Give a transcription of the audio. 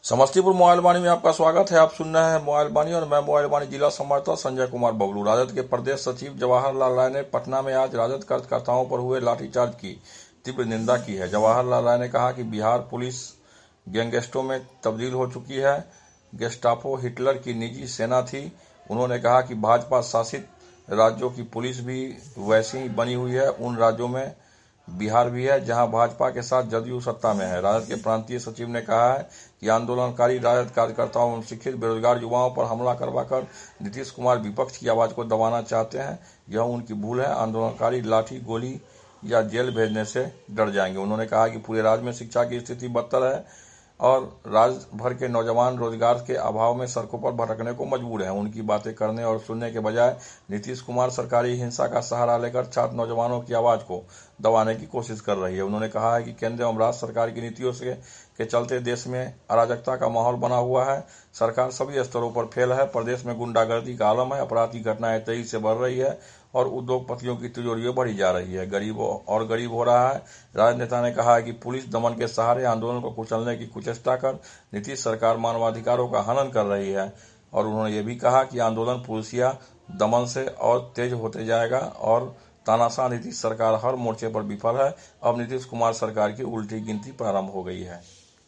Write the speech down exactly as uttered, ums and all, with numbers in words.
Samastipur mobile वाणी में आपका स्वागत है। आप सुन रहे हैं मोबाइल वाणी और मैं मोबाइल वाणी जिला संवाददाता संजय कुमार बबलू। राजद के प्रदेश सचिव जवाहरलाल राय ने पटना में आज राजद कार्यकर्ताओं पर हुए लाठीचार्ज की तीव्र निंदा की है। जवाहरलाल राय ने कहा कि बिहार पुलिस गैंगस्टरों में तब्दील हो चुकी है। गेस्टापो हिटलर की निजी सेना थी। उन्होंने कहा कि भाजपा शासित राज्यों की पुलिस भी वैसी ही बनी हुई है। उन राज्यों में बिहार भी है जहां भाजपा के साथ जदयू सत्ता में है। राजद के प्रांतीय सचिव ने कहा है कि आंदोलनकारी राजद कार्यकर्ताओं एवं शिक्षित बेरोजगार युवाओं पर हमला करवाकर नीतीश कुमार विपक्ष की आवाज को दबाना चाहते हैं। यह उनकी भूल है। आंदोलनकारी लाठी, गोली या जेल भेजने से डर जाएंगे। उन्होंने कहा कि पूरे राज्य में शिक्षा की स्थिति बदतर है और राज्य भर के नौजवान रोजगार के अभाव में सड़कों पर भटकने को मजबूर हैं। उनकी बातें करने और सुनने के बजाय नीतीश कुमार सरकारी हिंसा का सहारा लेकर छात्र नौजवानों की आवाज को दबाने की कोशिश कर रही है। उन्होंने कहा है कि केंद्र एवं राज्य सरकार की नीतियों से के चलते देश में अराजकता का माहौल बना हुआ है। सरकार सभी स्तरों पर फेल है। प्रदेश में गुंडागर्दी का आलम है। अपराध की घटनाएं तेजी से बढ़ रही है और उद्योगपतियों की तिजोरियों बढ़ी जा रही है। गरीब और गरीब हो रहा है। राजनेता ने कहा है कि पुलिस दमन के सहारे आंदोलन को कुचलने की कुचेष्टा कर नीतीश सरकार मानवाधिकारों का हनन कर रही है। और उन्होंने ये भी कहा कि आंदोलन पुलिसिया दमन से और तेज होते जाएगा और तानाशाह नीतीश सरकार हर मोर्चे पर विफल है। अब नीतीश कुमार सरकार की उल्टी गिनती प्रारंभ हो गई है।